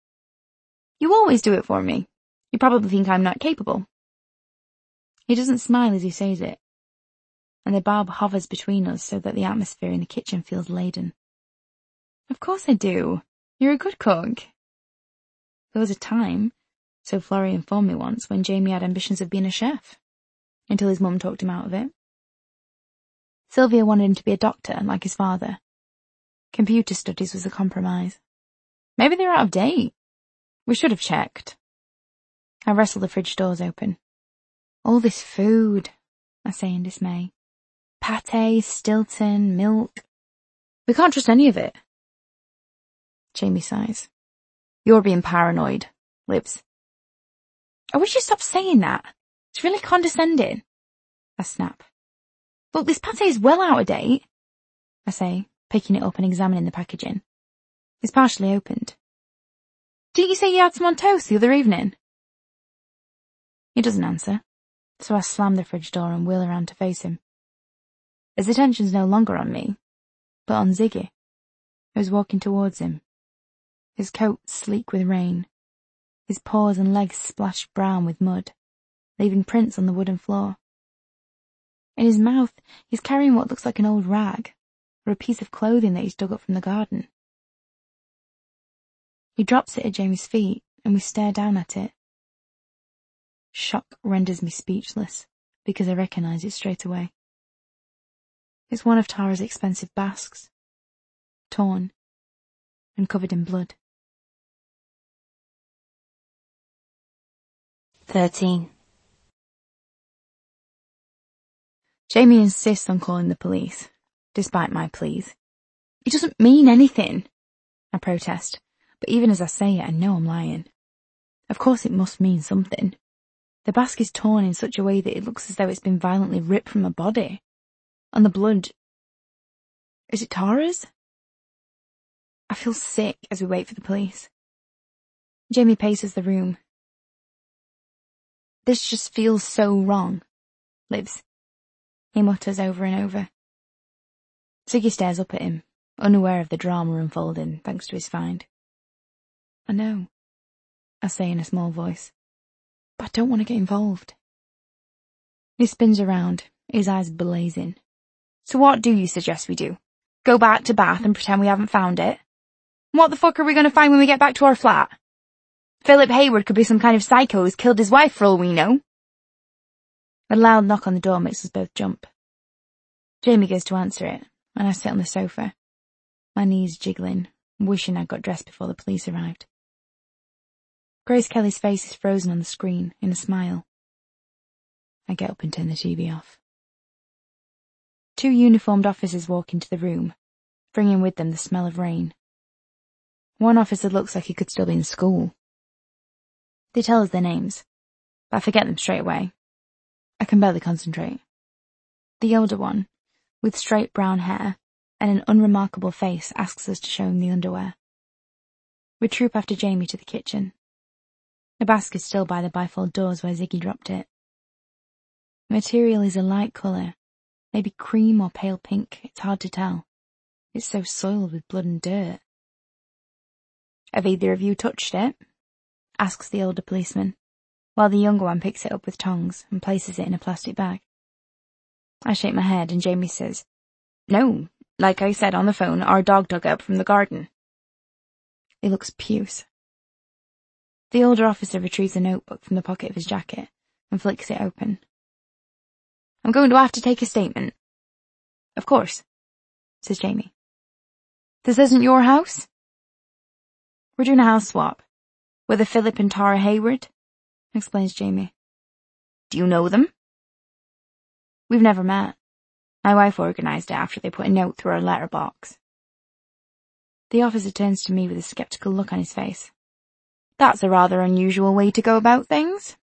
You always do it for me. You probably think I'm not capable. He doesn't smile as he says it, and the barb hovers between us so that the atmosphere in the kitchen feels laden. Of course I do. You're a good cook. There was a time, so Florrie informed me once, when Jamie had ambitions of being a chef, until his mum talked him out of it. Sylvia wanted him to be a doctor, like his father. Computer studies was a compromise. Maybe they're out of date. We should have checked. I wrestle the fridge doors open. All this food, I say in dismay. Pâté, Stilton, milk. We can't trust any of it. Jamie sighs. You're being paranoid, Libs. I wish you stopped saying that. It's really condescending. I snap. Look, this pâté is well out of date, I say, picking it up and examining the packaging. It's partially opened. Didn't you say you had some on toast the other evening? He doesn't answer, so I slam the fridge door and wheel around to face him. His attention's no longer on me, but on Ziggy, who's walking towards him. His coat sleek with rain, his paws and legs splashed brown with mud, leaving prints on the wooden floor. In his mouth, he's carrying what looks like an old rag, or a piece of clothing that he's dug up from the garden. He drops it at Jamie's feet, and we stare down at it. Shock renders me speechless, because I recognise it straight away. It's one of Tara's expensive basques, torn and covered in blood. Thirteen. Jamie insists on calling the police, despite my pleas. It doesn't mean anything, I protest, but even as I say it, I know I'm lying. Of course it must mean something. The basque is torn in such a way that it looks as though it's been violently ripped from a body. And the blood... Is it Tara's? I feel sick as we wait for the police. Jamie paces the room. This just feels so wrong, Libs, he mutters over and over. Ziggy stares up at him, unaware of the drama unfolding thanks to his find. I know, I say in a small voice, but I don't want to get involved. He spins around, his eyes blazing. So what do you suggest we do? Go back to Bath and pretend we haven't found it? What the fuck are we going to find when we get back to our flat? Philip Hayward could be some kind of psycho who's killed his wife for all we know. A loud knock on the door makes us both jump. Jamie goes to answer it, and I sit on the sofa, my knees jiggling, wishing I'd got dressed before the police arrived. Grace Kelly's face is frozen on the screen in a smile. I get up and turn the T V off. Two uniformed officers walk into the room, bringing with them the smell of rain. One officer looks like he could still be in school. They tell us their names, but I forget them straight away. I can barely concentrate. The older one, with straight brown hair and an unremarkable face, asks us to show him the underwear. We troop after Jamie to the kitchen. The basket is still by the bifold doors where Ziggy dropped it. The material is a light colour, maybe cream or pale pink, it's hard to tell. It's so soiled with blood and dirt. Have either of you touched it? Asks the older policeman, while the younger one picks it up with tongs and places it in a plastic bag. I shake my head and Jamie says, No, like I said on the phone, our dog dug it up from the garden. He looks puce. The older officer retrieves a notebook from the pocket of his jacket and flicks it open. I'm going to have to take a statement. Of course, says Jamie. This isn't your house? We're doing a house swap. With a Philip and Tara Hayward, explains Jamie. Do you know them? We've never met. My wife organised it after they put a note through our letterbox. The officer turns to me with a sceptical look on his face. That's a rather unusual way to go about things.